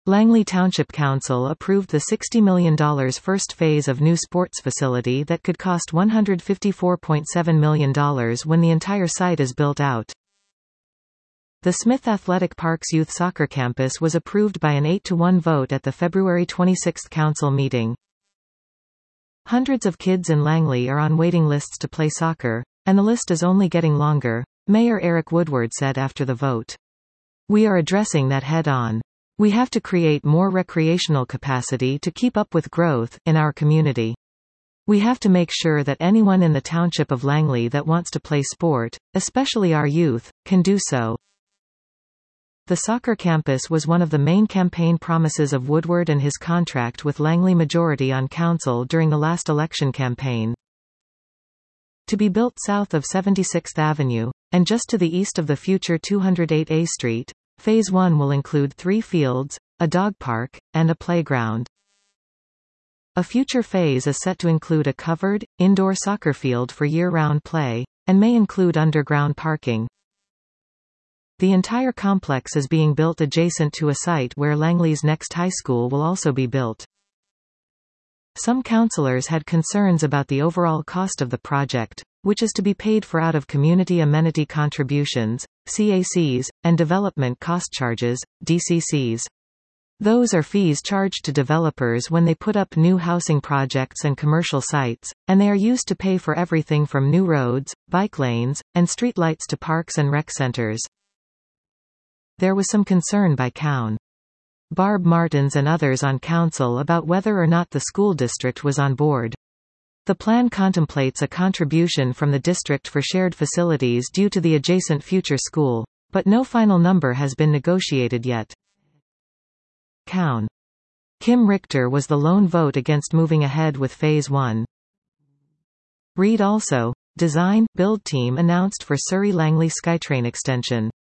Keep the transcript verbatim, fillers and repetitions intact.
Langley Township Council approved the sixty million dollars first phase of new sports facility that could cost one hundred fifty-four point seven million dollars when the entire site is built out. The Smith Athletic Park's youth soccer campus was approved by an eight to one vote at the February twenty-sixth council meeting. Hundreds of kids in Langley are on waiting lists to play soccer, and the list is only getting longer, Mayor Eric Woodward said after the vote. We are addressing that head-on. We have to create more recreational capacity to keep up with growth in our community. We have to make sure that anyone in the township of Langley that wants to play sport, especially our youth, can do so. The soccer campus was one of the main campaign promises of Woodward and his contract with Langley majority on council during the last election campaign. To be built south of seventy-sixth Avenue, and just to the east of the future two oh eight A Street, Phase one will include three fields, a dog park, and a playground. A future phase is set to include a covered, indoor soccer field for year-round play, and may include underground parking. The entire complex is being built adjacent to a site where Langley's next high school will also be built. Some councillors had concerns about the overall cost of the project, which is to be paid for out of community amenity contributions, C A Cs, and development cost charges, D C Cs. Those are fees charged to developers when they put up new housing projects and commercial sites, and they are used to pay for everything from new roads, bike lanes, and street lights to parks and rec centers. There was some concern by Coun. Barb Martins and others on council about whether or not the school district was on board. The plan contemplates a contribution from the district for shared facilities due to the adjacent future school, but no final number has been negotiated yet. Coun. Kim Richter was the lone vote against moving ahead with Phase one. Read also, Design, Build Team announced for Surrey Langley SkyTrain extension.